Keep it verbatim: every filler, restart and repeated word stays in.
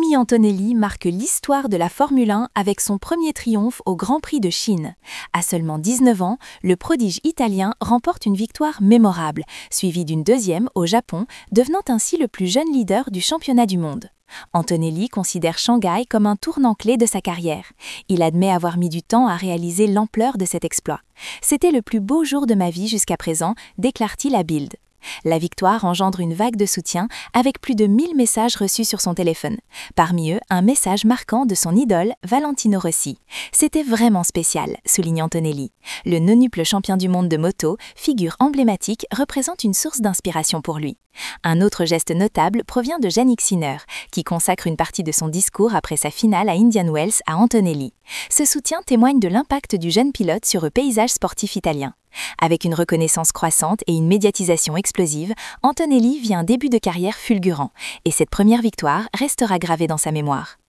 Kimi Antonelli marque l'histoire de la Formule un avec son premier triomphe au Grand Prix de Chine. À seulement dix-neuf ans, le prodige italien remporte une victoire mémorable, suivie d'une deuxième au Japon, devenant ainsi le plus jeune leader du championnat du monde. Antonelli considère Shanghai comme un tournant clé de sa carrière. Il admet avoir mis du temps à réaliser l'ampleur de cet exploit. « C'était le plus beau jour de ma vie jusqu'à présent », déclare-t-il à Bild. La victoire engendre une vague de soutien avec plus de mille messages reçus sur son téléphone. Parmi eux, un message marquant de son idole, Valentino Rossi. « C'était vraiment spécial », souligne Antonelli. Le nonuple champion du monde de moto, figure emblématique, représente une source d'inspiration pour lui. Un autre geste notable provient de Yannick Sinner, qui consacre une partie de son discours après sa finale à Indian Wells à Antonelli. Ce soutien témoigne de l'impact du jeune pilote sur le paysage sportif italien. Avec une reconnaissance croissante et une médiatisation explosive, Antonelli vit un début de carrière fulgurant, et cette première victoire restera gravée dans sa mémoire.